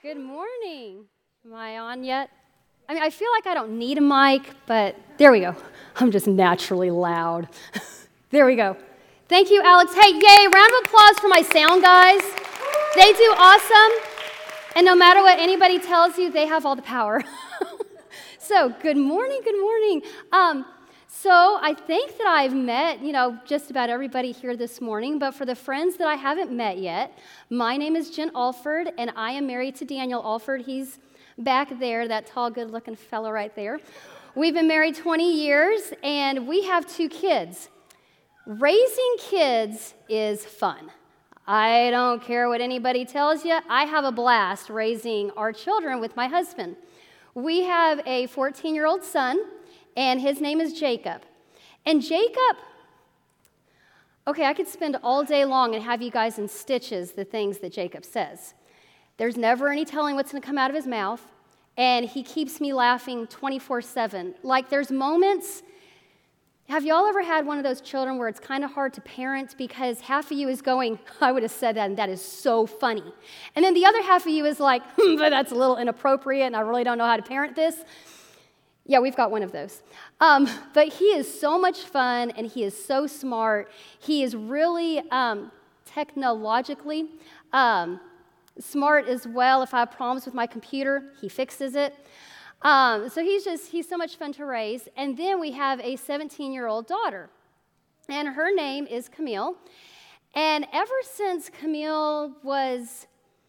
Good morning. Am I on yet? I mean, I feel like I don't need a mic, but there we go. I'm just naturally loud. There we go. Thank you, Alex. Hey, yay, round of applause for my sound guys. They do awesome. And no matter what anybody tells you, they have all the power. So, good morning, good morning. So I think that I've met, just about everybody here this morning, but for the friends that I haven't met yet, my name is Jen Alford, and I am married to Daniel Alford. He's back there, that tall, good-looking fellow right there. We've been married 20 years, and we have 2 kids. Raising kids is fun. I don't care what anybody tells you. I have a blast raising our children with my husband. We have a 14-year-old son, and his name is Jacob. And Jacob, okay, I could spend all day long and have you guys in stitches the things that Jacob says. There's never any telling what's going to come out of his mouth, and he keeps me laughing 24/7. Like, there's moments. Have y'all ever had one of those children where it's kind of hard to parent because half of you is going, I would have said that, and that is so funny. And then the other half of you is like, but that's a little inappropriate, and I really don't know how to parent this. Yeah, we've got one of those. But he is so much fun, and he is so smart. He is really technologically smart as well. If I have problems with my computer, he fixes it. So he's so much fun to raise. And then we have a 17-year-old daughter, and her name is Camille. And ever since Camille was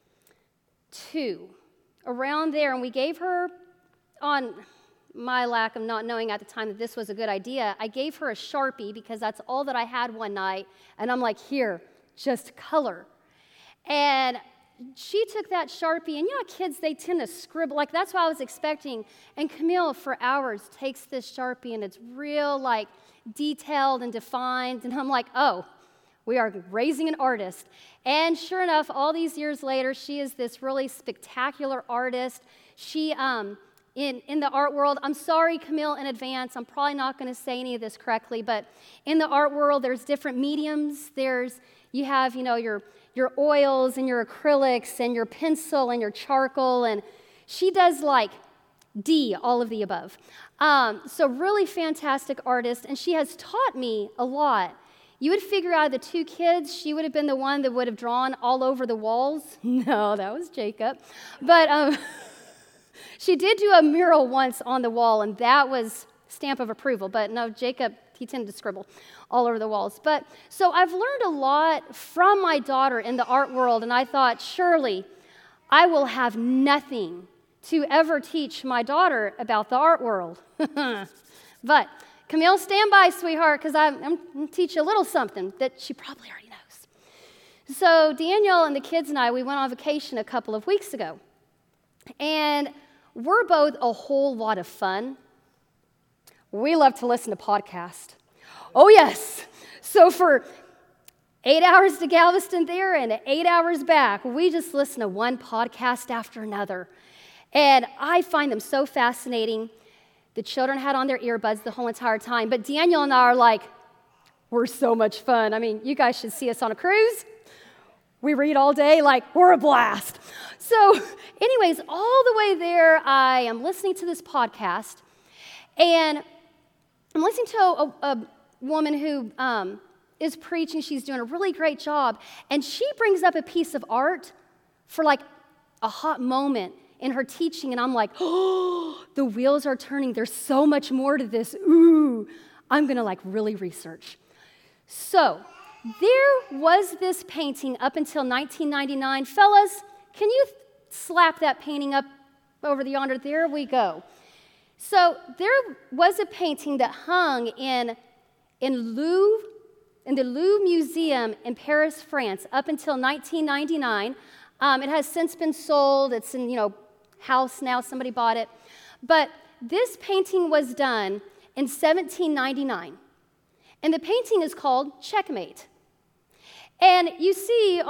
2, around there, and we gave her, on my lack of not knowing at the time that this was a good idea, I gave her a Sharpie because that's all that I had one night, and I'm like, here, just color. And she took that Sharpie, and kids, they tend to scribble. Like, that's what I was expecting. And Camille, for hours, takes this Sharpie, and it's real, detailed and defined. And I'm like, oh, we are raising an artist. And sure enough, all these years later, she is this really spectacular artist. She, in the art world, I'm sorry, Camille, in advance. I'm probably not going to say any of this correctly, but in the art world, there's different mediums. You have, your oils and your acrylics and your pencil and your charcoal, and she does D, all of the above. So really fantastic artist, and she has taught me a lot. You would figure out of the 2 kids, she would have been the one that would have drawn all over the walls. No, that was Jacob. But she did do a mural once on the wall, and that was stamp of approval. But no, Jacob, he tended to scribble all over the walls. But so I've learned a lot from my daughter in the art world, and I thought, surely I will have nothing to ever teach my daughter about the art world. But Camille, stand by, sweetheart, because I'm going to teach you a little something that she probably already knows. So Daniel and the kids and I, we went on vacation a couple of weeks ago, and we're both a whole lot of fun. We love to listen to podcasts. Oh, yes. So for 8 hours to Galveston there and 8 hours back, we just listen to one podcast after another. And I find them so fascinating. The children had on their earbuds the whole entire time. But Daniel and I are like, we're so much fun. I mean, you guys should see us on a cruise. We read all day, we're a blast. So anyways, all the way there, I am listening to this podcast, and I'm listening to a woman who is preaching. She's doing a really great job, and she brings up a piece of art for a hot moment in her teaching, and I'm like, oh, the wheels are turning. There's so much more to this. Ooh, I'm going to really research. So there was this painting up until 1999. Fellas, can you slap that painting up over the yonder? There we go. So there was a painting that hung in the Louvre Museum in Paris, France, up until 1999. It has since been sold. It's in, house now. Somebody bought it. But this painting was done in 1799. And the painting is called Checkmate. And you see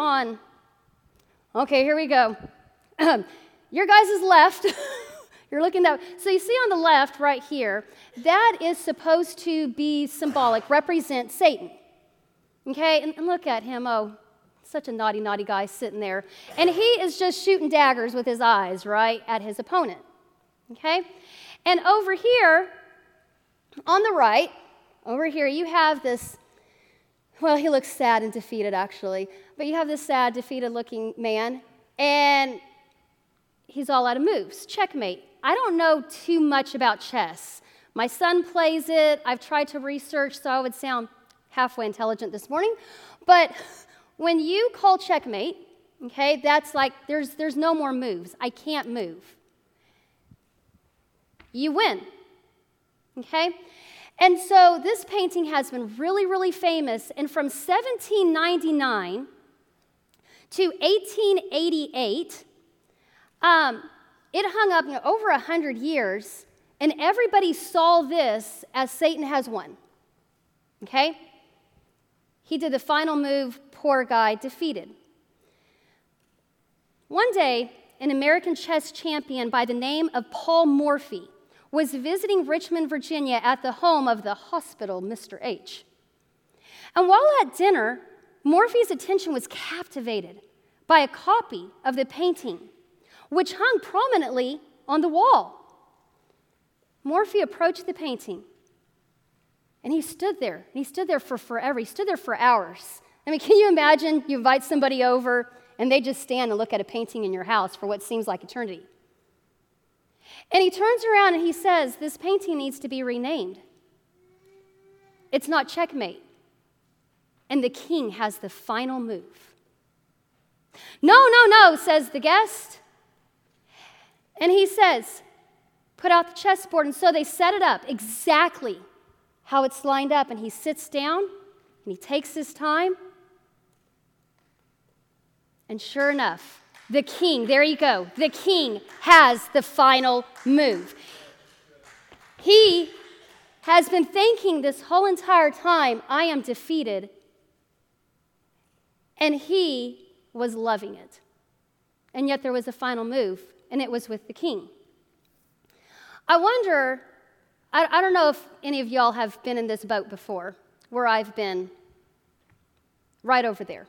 okay, here we go. Your guys' left. You're looking that way. So you see on the left right here, that is supposed to be symbolic, represent Satan. Okay, and look at him. Oh, Such a naughty, naughty guy sitting there. And he is just shooting daggers with his eyes, right, at his opponent. Okay? And over here, on the right, over here, you have this, well, he looks sad and defeated, actually. But you have this sad, defeated-looking man, and he's all out of moves. Checkmate. I don't know too much about chess. My son plays it. I've tried to research, so I would sound halfway intelligent this morning. But when you call checkmate, okay, that's like there's no more moves. I can't move. You win, okay? And so this painting has been really, really famous. And from 1799 to 1888, it hung up over 100 years, and everybody saw this as Satan has won, okay? He did the final move, poor guy, defeated. One day, an American chess champion by the name of Paul Morphy was visiting Richmond, Virginia at the home of the hospital, Mr. H. And while at dinner, Morphy's attention was captivated by a copy of the painting, which hung prominently on the wall. Morphy approached the painting, and he stood there. And he stood there for forever. He stood there for hours. I mean, can you imagine you invite somebody over, and they just stand and look at a painting in your house for what seems like eternity? And he turns around and he says, this painting needs to be renamed. It's not checkmate. And the king has the final move. No, says the guest. And he says, put out the chessboard. And so they set it up exactly how it's lined up. And he sits down and he takes his time. And sure enough, the king, there you go, the king has the final move. He has been thinking this whole entire time, I am defeated. And he was loving it. And yet there was a final move, and it was with the king. I wonder, I don't know if any of y'all have been in this boat before, where I've been right over there.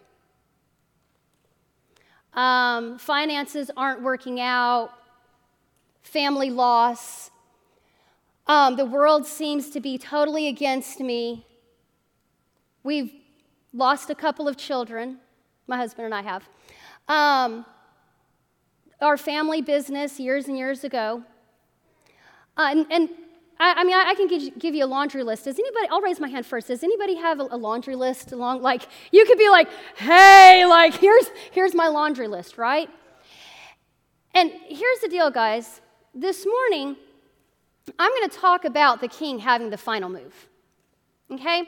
Finances aren't working out, family loss, the world seems to be totally against me. We've lost a couple of children, my husband and I have. Our family business years and years ago. I can give you a laundry list. Does anybody, I'll raise my hand first. Does anybody have a laundry list along, like, you could be like, hey, like, here's my laundry list, right? And here's the deal, guys. This morning, I'm going to talk about the king having the final move, okay?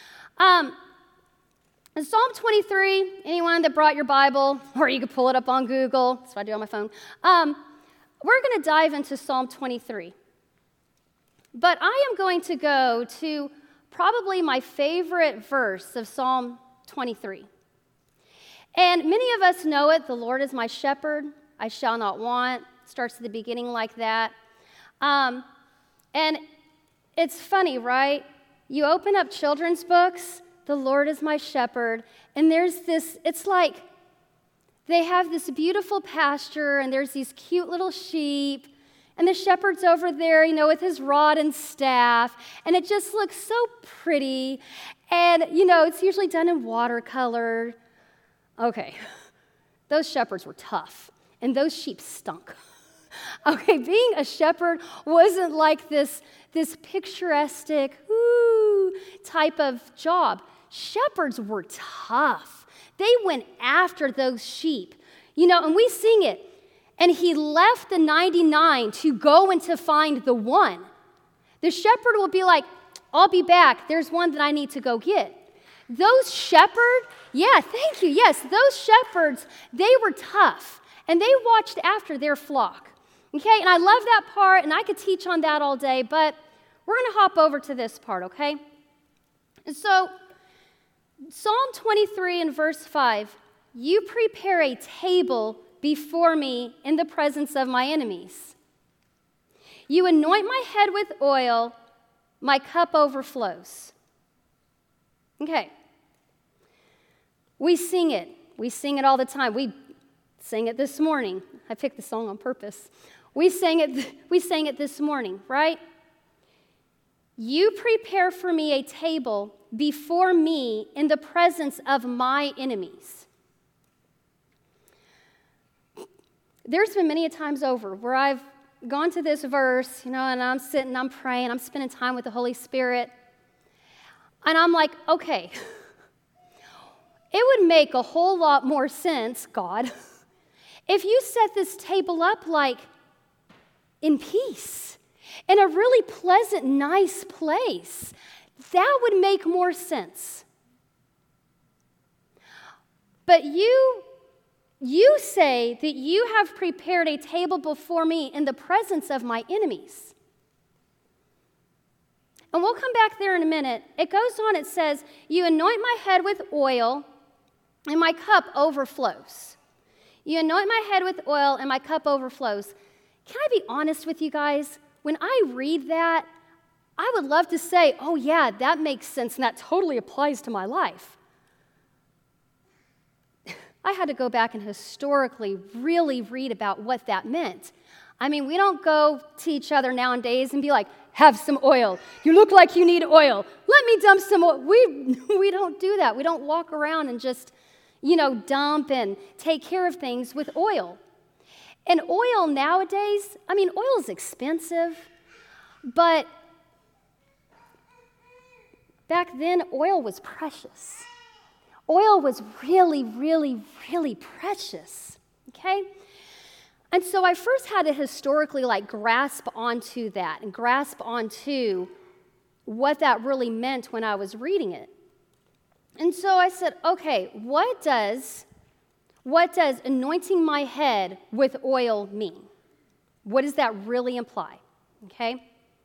In Psalm 23, anyone that brought your Bible, or you could pull it up on Google, that's what I do on my phone, we're going to dive into Psalm 23. But I am going to go to probably my favorite verse of Psalm 23. And many of us know it, the Lord is my shepherd, I shall not want. Starts at the beginning like that. And it's funny, right? You open up children's books, the Lord is my shepherd, and there's this, it's like they have this beautiful pasture, and there's these cute little sheep, and the shepherd's over there, with his rod and staff, and it just looks so pretty, and, it's usually done in watercolor. Okay, those shepherds were tough, and those sheep stunk. Okay, being a shepherd wasn't like this picturesque, type of job. Shepherds were tough. They went after those sheep, and we sing it. And he left the 99 to go and to find the one. The shepherd will be like, I'll be back. There's one that I need to go get. Those shepherds, thank you. Yes, those shepherds, they were tough. And they watched after their flock. Okay, and I love that part, and I could teach on that all day, but we're going to hop over to this part, okay? And so, Psalm 23 and verse 5, you prepare a table before me in the presence of my enemies. You anoint my head with oil, my cup overflows. Okay. We sing it. We sing it all the time. We sang it this morning. I picked the song on purpose. We sang it this morning, right? You prepare for me a table before me in the presence of my enemies. There's been many a times over where I've gone to this verse, and I'm sitting, I'm praying, I'm spending time with the Holy Spirit, and I'm like, okay, it would make a whole lot more sense, God, if you set this table up like in peace, in a really pleasant, nice place. That would make more sense. But you say that you have prepared a table before me in the presence of my enemies. And we'll come back there in a minute. It goes on, it says, you anoint my head with oil, and my cup overflows. You anoint my head with oil, and my cup overflows. Can I be honest with you guys? When I read that, I would love to say, oh yeah, that makes sense, and that totally applies to my life. I had to go back and historically really read about what that meant. I mean, we don't go to each other nowadays and be like, have some oil. You look like you need oil. Let me dump some oil. We don't do that. We don't walk around and just, dump and take care of things with oil. And oil nowadays, oil is expensive, but back then, oil was precious. Oil was really, really, really precious, okay? And so I first had to historically grasp onto that and grasp onto what that really meant when I was reading it. And so I said, okay, what does anointing my head with oil mean? What does that really imply? Okay?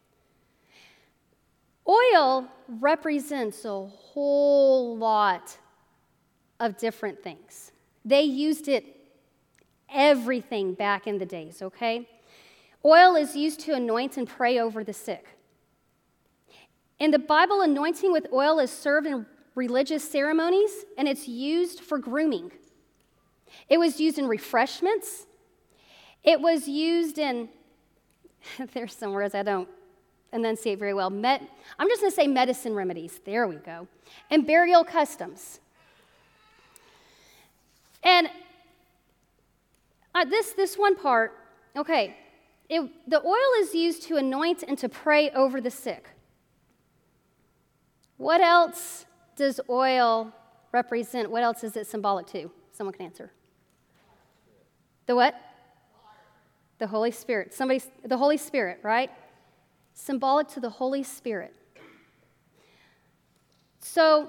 Oil represents a whole lot of different things. They used it everything back in the days, okay? Oil is used to anoint and pray over the sick. In the Bible, anointing with oil is served in religious ceremonies, and it's used for grooming. It was used in refreshments. It was used in, there's some words I don't enunciate very well. I'm just going to say medicine remedies. There we go. And burial customs. And this one part, okay, the oil is used to anoint and to pray over the sick. What else does oil represent? What else is it symbolic to? Someone can answer. The what? The Holy Spirit. The Holy Spirit, right? Symbolic to the Holy Spirit. So,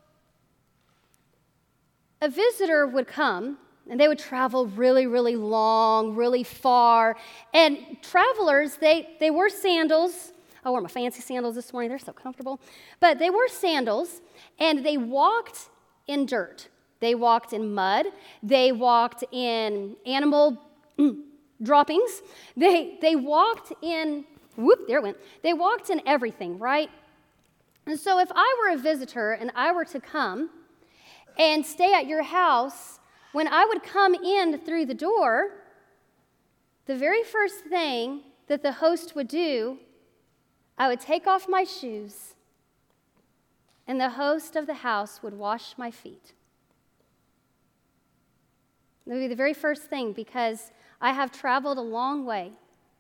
a visitor would come, and they would travel really, really long, really far. And travelers, they wore sandals. I wore my fancy sandals this morning. They're so comfortable. But they wore sandals, and they walked in dirt. They walked in mud. They walked in animal droppings. They walked in, there it went. They walked in everything, right? And so if I were a visitor and I were to come and stay at your house, when I would come in through the door, the very first thing that the host would do, I would take off my shoes, and the host of the house would wash my feet. That would be the very first thing, because I have traveled a long way.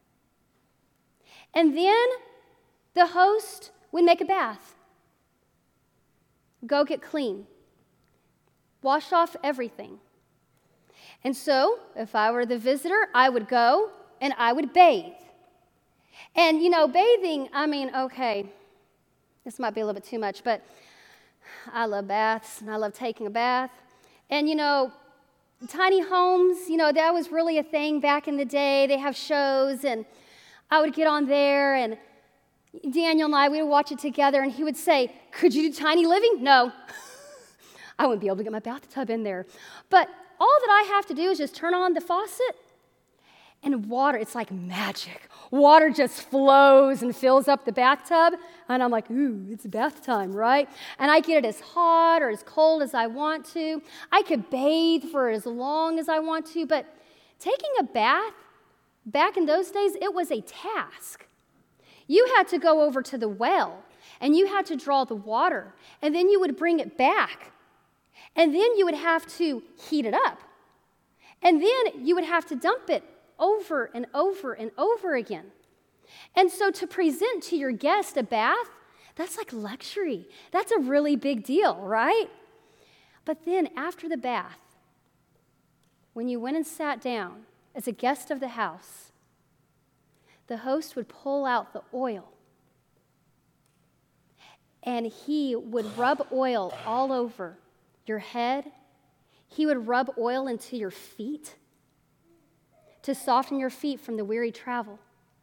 And then the host would make a bath. Go get clean. Wash off everything. And so, if I were the visitor, I would go and I would bathe. And, bathing, okay, this might be a little bit too much, but I love baths and I love taking a bath. And, tiny homes, that was really a thing back in the day. They have shows, and I would get on there, and Daniel and I, we would watch it together, and he would say, could you do tiny living? No. I wouldn't be able to get my bathtub in there. But all that I have to do is just turn on the faucet, And water, it's like magic. Water just flows and fills up the bathtub. And I'm like, ooh, it's bath time, right? And I get it as hot or as cold as I want to. I could bathe for as long as I want to. But taking a bath, back in those days, it was a task. You had to go over to the well, and you had to draw the water, and then you would bring it back. And then you would have to heat it up. And then you would have to dump it over and over and over again. And so to present to your guest a bath, that's like luxury. That's a really big deal, right? But then after the bath, when you went and sat down as a guest of the house, the host would pull out the oil, and he would rub oil all over your head. He would rub oil into your feet to soften your feet from the weary travel.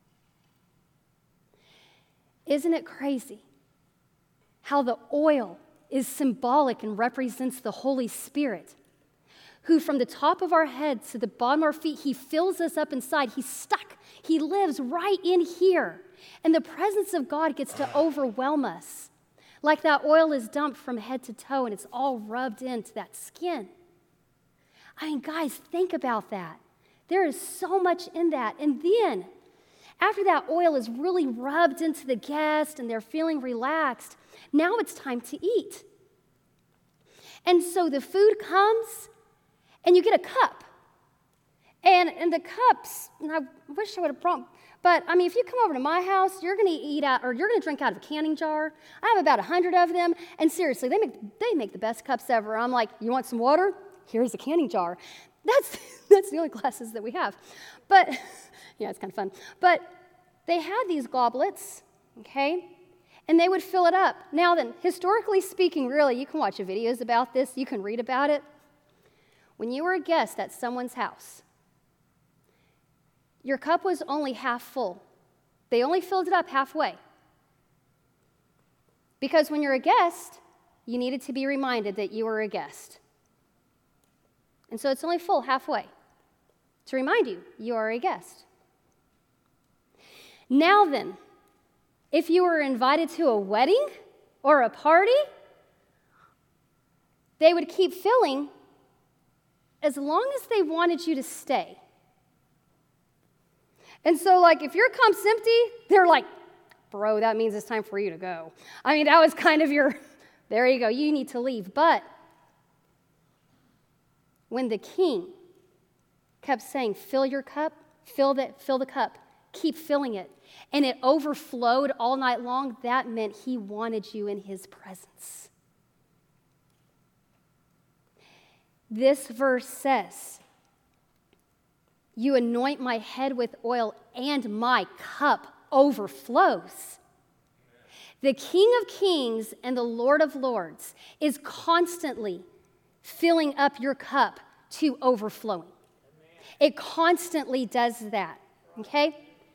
Isn't it crazy how the oil is symbolic and represents the Holy Spirit, who from the top of our heads to the bottom of our feet, he fills us up inside. He's stuck. He lives right in here. And the presence of God gets to overwhelm us. Like that oil is dumped from head to toe and it's all rubbed into that skin. I mean, guys, think about that. There is so much in that. And then, after that oil is really rubbed into the guest and they're feeling relaxed, now it's time to eat. And so the food comes, and you get a cup. And the cups, and I wish I would have brought, but I mean, if you come over to my house, you're going to eat out, or you're going to drink out of a canning jar. I have about 100 of them, and seriously, they make the best cups ever. I'm like, you want some water? Here's a canning jar. That's the only glasses that we have. But, yeah, it's kind of fun. But they had these goblets, okay, and they would fill it up. Now then, historically speaking, really, you can watch videos about this. You can read about it. When you were a guest at someone's house, your cup was only half full. They only filled it up halfway. Because when you're a guest, you needed to be reminded that you were a guest. And so it's only full halfway to remind you, you are a guest. Now then, if you were invited to a wedding or a party, they would keep filling as long as they wanted you to stay. And so, like, if your cup's empty, they're like, bro, that means it's time for you to go. I mean, that was kind of your, there you go, you need to leave. But when the king kept saying, fill your cup, fill the cup, keep filling it, and it overflowed all night long, that meant he wanted you in his presence. This verse says, you anoint my head with oil, and my cup overflows. The King of Kings and the Lord of Lords is constantly filling up your cup to overflowing. It constantly does that, okay?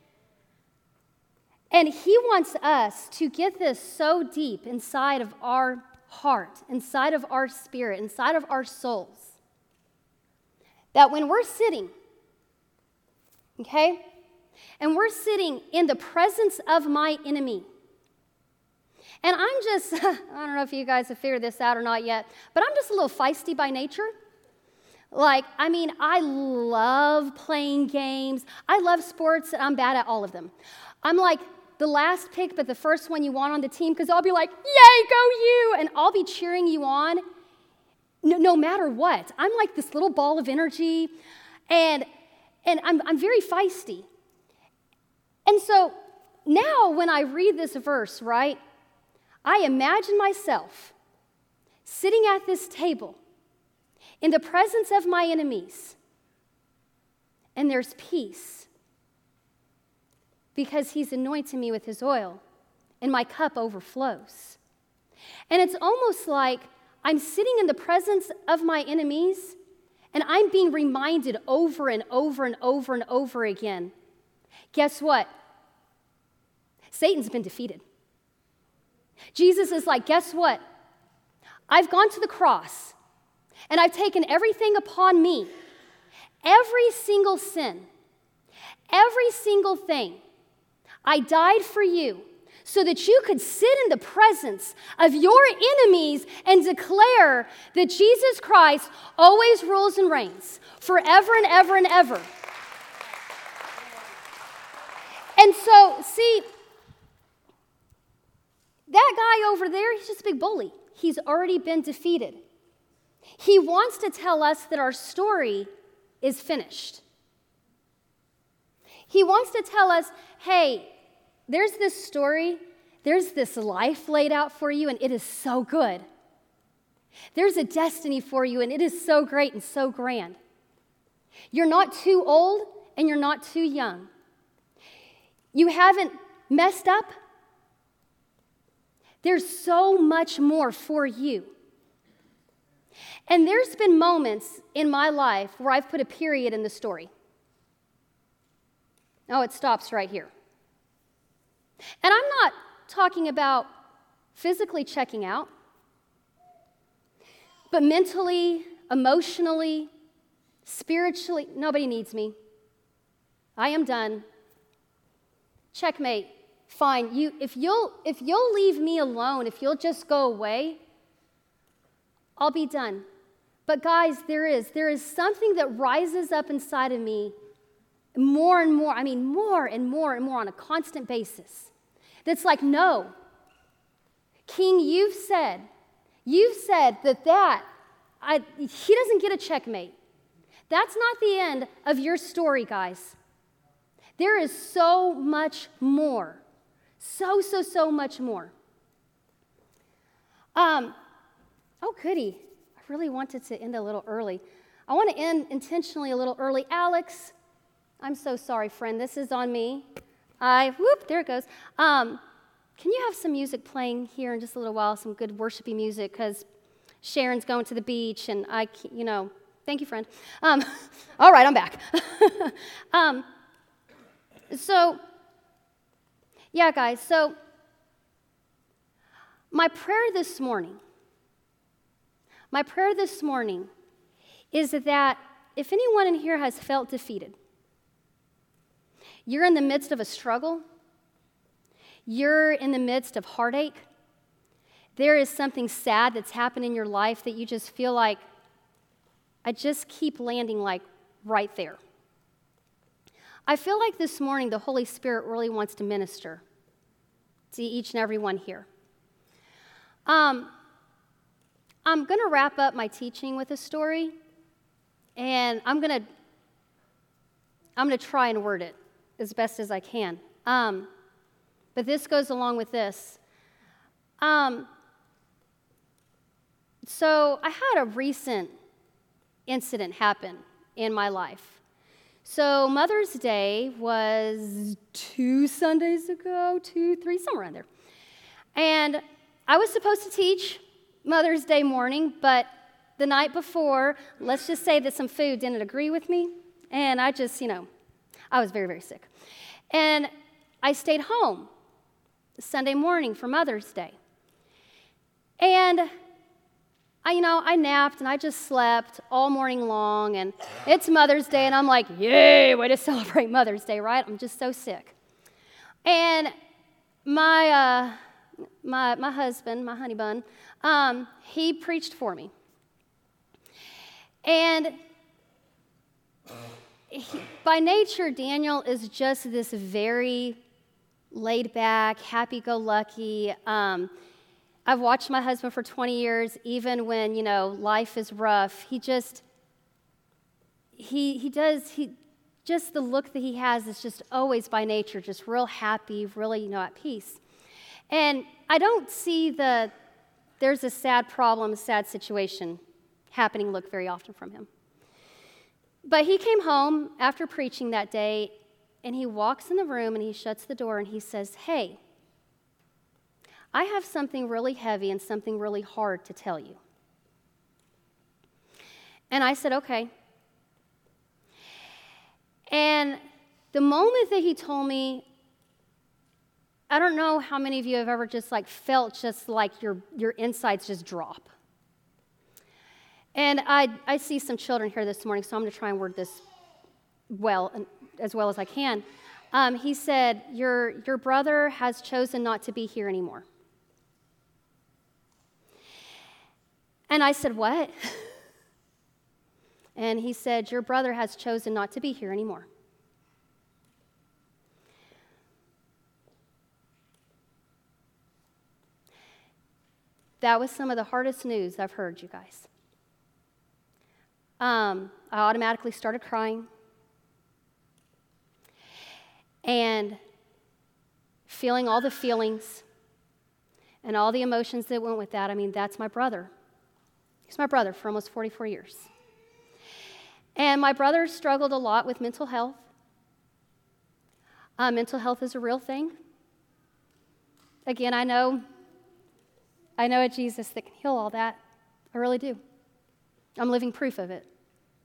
And he wants us to get this so deep inside of our heart, inside of our spirit, inside of our souls, that when we're sitting, okay, and we're sitting in the presence of my enemy, and I'm just, I don't know if you guys have figured this out or not yet, but I'm just a little feisty by nature. Like, I mean, I love playing games. I love sports, and I'm bad at all of them. I'm like the last pick, but the first one you want on the team, because I'll be like, yay, go you, and I'll be cheering you on no matter what. I'm like this little ball of energy, and I'm very feisty. And so now when I read this verse, right, I imagine myself sitting at this table in the presence of my enemies, and there's peace because he's anointed me with his oil, and my cup overflows. And it's almost like I'm sitting in the presence of my enemies, and I'm being reminded over and over and over and over again, guess what? Satan's been defeated. Jesus is like, guess what? I've gone to the cross, and I've taken everything upon me, every single sin, every single thing. I died for you so that you could sit in the presence of your enemies and declare that Jesus Christ always rules and reigns forever and ever and ever. And so, see, that guy over there, he's just a big bully. He's already been defeated. He wants to tell us that our story is finished. He wants to tell us, hey, there's this story, there's this life laid out for you, and it is so good. There's a destiny for you, and it is so great and so grand. You're not too old, and you're not too young. You haven't messed up. There's so much more for you. And there's been moments in my life where I've put a period in the story. Oh, it stops right here. And I'm not talking about physically checking out, but mentally, emotionally, spiritually, nobody needs me. I am done. Checkmate. Fine. If you'll leave me alone, if you'll just go away, I'll be done. But guys, there is something that rises up inside of me more and more on a constant basis. That's like, no, King, you've said that he doesn't get a checkmate. That's not the end of your story, guys. There is so much more. So much more. Oh, goody. I really wanted to end a little early. I want to end intentionally a little early. Alex, I'm so sorry, friend. This is on me. There it goes. Can you have some music playing here in just a little while, some good worshipy music, because Sharon's going to the beach, and thank you, friend. All right, I'm back. Yeah, guys, so my prayer this morning is that if anyone in here has felt defeated, you're in the midst of a struggle, you're in the midst of heartache, there is something sad that's happened in your life that you just feel like, I just keep landing like right there. I feel like this morning the Holy Spirit really wants to minister to each and every one here. I'm going to wrap up my teaching with a story, and I'm going to try and word it as best as I can. But this goes along with this. So I had a recent incident happen in my life. So Mother's Day was 2 Sundays ago, 2, 3, somewhere around there. And I was supposed to teach Mother's Day morning, but the night before, let's just say that some food didn't agree with me. And I just, I was very, very sick. And I stayed home Sunday morning for Mother's Day. And I napped and I just slept all morning long, and it's Mother's Day, and I'm like, yay, way to celebrate Mother's Day, right? I'm just so sick. And my husband, my honey bun, he preached for me. And by nature, Daniel is just this very laid-back, happy-go-lucky. I've watched my husband for 20 years, even when, life is rough. He just the look that he has is just always by nature, just real happy, really, at peace. And I don't see there's a sad problem, a sad situation happening look very often from him. But he came home after preaching that day, and he walks in the room, and he shuts the door, and he says, hey, I have something really heavy and something really hard to tell you. And I said, okay. And the moment that he told me, I don't know how many of you have ever just felt just like your insides just drop. And I see some children here this morning, so I'm going to try and word this well. And as well as I can. He said, your brother has chosen not to be here anymore. And I said, what? And he said, your brother has chosen not to be here anymore. That was some of the hardest news I've heard, you guys. I automatically started crying and feeling all the feelings and all the emotions that went with that. I mean, that's my brother. He's my brother for almost 44 years. And my brother struggled a lot with mental health. Mental health is a real thing. Again, I know a Jesus that can heal all that. I really do. I'm living proof of it.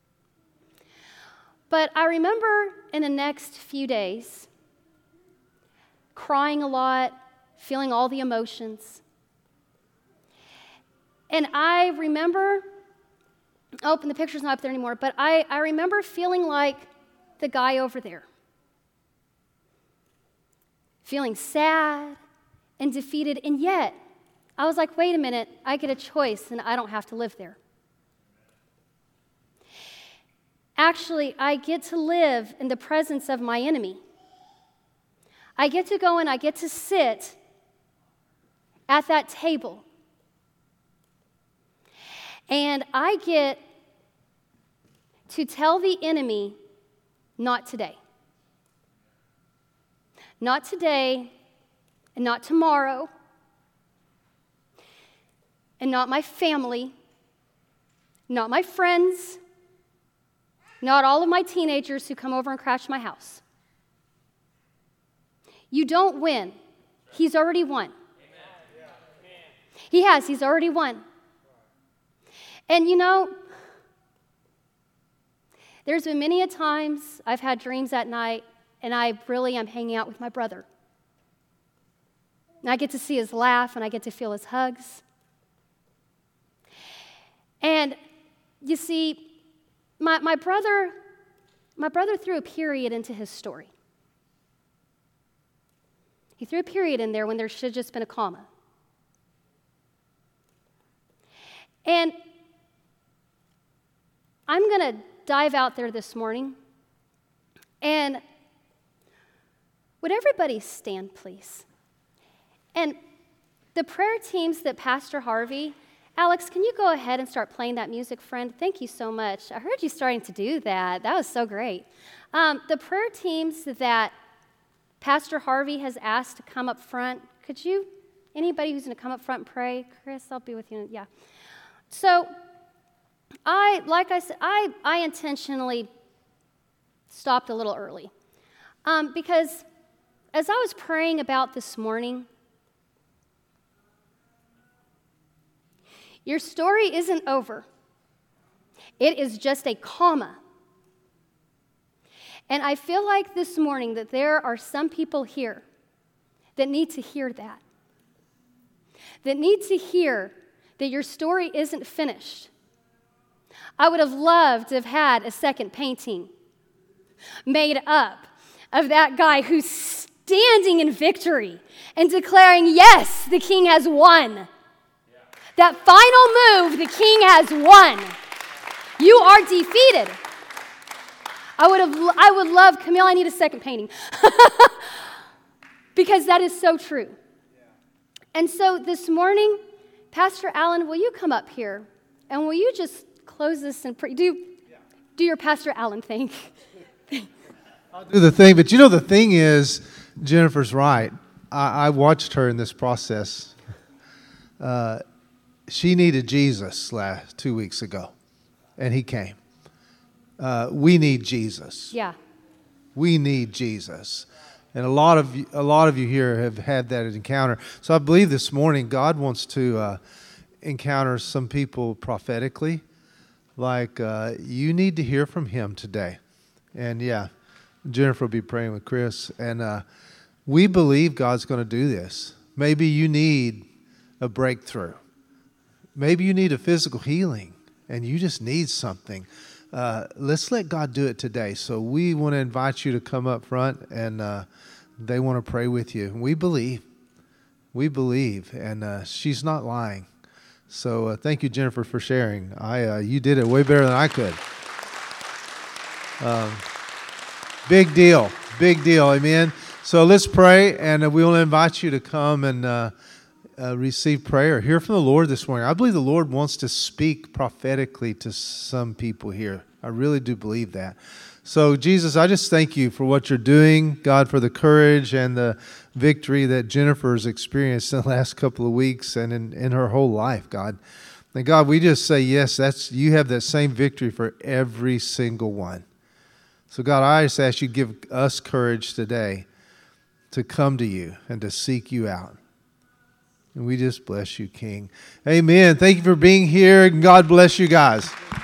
But I remember in the next few days, crying a lot, feeling all the emotions. And I remember, the picture's not up there anymore, but I remember feeling like the guy over there. Feeling sad and defeated, and yet I was like, wait a minute, I get a choice and I don't have to live there. Actually, I get to live in the presence of my enemy. I get to go and I get to sit at that table. And I get to tell the enemy, not today. Not today, and not tomorrow, and not my family, not my friends, not all of my teenagers who come over and crash my house. You don't win. He's already won. He has. He's already won. And you know, there's been many a times I've had dreams at night and I really am hanging out with my brother. And I get to see his laugh and I get to feel his hugs. And you see, my brother threw a period into his story. He threw a period in there when there should have just been a comma. And I'm going to dive out there this morning. And would everybody stand, please? And the prayer teams that Pastor Harvey, Alex, can you go ahead and start playing that music, friend? Thank you so much. I heard you starting to do that. That was so great. The prayer teams that Pastor Harvey has asked to come up front, could you, anybody who's going to come up front and pray? Chris, I'll be with you. Yeah. So, like I said, I intentionally stopped a little early because as I was praying about this morning, your story isn't over. It is just a comma. And I feel like this morning that there are some people here that need to hear that. That need to hear that your story isn't finished. I would have loved to have had a second painting made up of that guy who's standing in victory and declaring, yes, the king has won. That final move, the king has won. You are defeated. I would love, Camille, I need a second painting. Because that is so true. And so this morning, Pastor Allen, will you come up here? And will you just close this and pray? Do your Pastor Allen thing. I'll do the thing, but you know the thing is, Jennifer's right. I watched her in this process. She needed Jesus 2 weeks ago, and he came. We need Jesus. Yeah. We need Jesus. And a lot of you here have had that encounter. So I believe this morning God wants to encounter some people prophetically. Like you need to hear from him today. And yeah, Jennifer will be praying with Chris. And we believe God's going to do this. Maybe you need a breakthrough. Maybe you need a physical healing and you just need something. let's let God do it today. So we want to invite you to come up front, and they want to pray with you. We believe, and she's not lying. So thank you, Jennifer, for sharing. You did it way better than I could. Big deal, amen. So let's pray, and we want to invite you to come and receive prayer. Hear from the Lord this morning. I believe the Lord wants to speak prophetically to some people here. I really do believe that. So, Jesus, I just thank you for what you're doing, God, for the courage and the victory that Jennifer's experienced in the last couple of weeks and in her whole life, God. And God, we just say, yes, you have that same victory for every single one. So, God, I just ask you to give us courage today to come to you and to seek you out. And we just bless you, King. Amen. Thank you for being here, and God bless you guys.